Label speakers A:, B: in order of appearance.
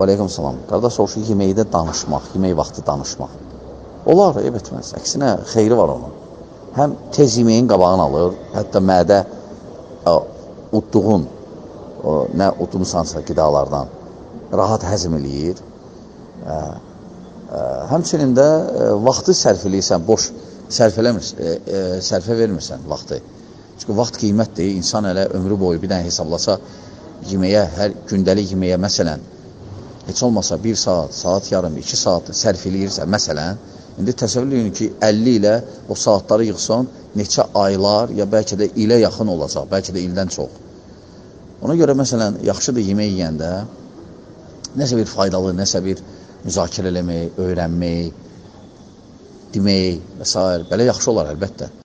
A: Aleyküm salam. Qardaş soruşur, yeməkdə danışmaq, yemək vaxtı danışmaq. Olar, etməz. Əksinə, xeyri var onun. Həm tez yeməyin qabağını alır, hətta mədə udduğun, nə udmusansa qidalardan rahat həzm eləyir. Həmçinin də vaxtı sərf eləyirsən, boş sərfə vermirsən vaxtı. Çünki vaxt qiymətdir. İnsan elə ömrü boyu bir dənə hesablasa yeməyə, hər gündəlik yeməyə məsələn, heç olmasa 1 saat, saat yarım, 2 saat sərf eləyirsə, məsələn, indi təsəvvür edin ki, 50 ilə o saatları yıxsan, neçə aylar, ya bəlkə də ilə yaxın olacaq, bəlkə də ildən çox. Ona görə, məsələn, yaxşıdır yemək yeyəndə, nəsə bir faydalı, nəsə bir müzakirə eləmək, öyrənmək, demək və s. Belə yaxşı olar əlbəttə.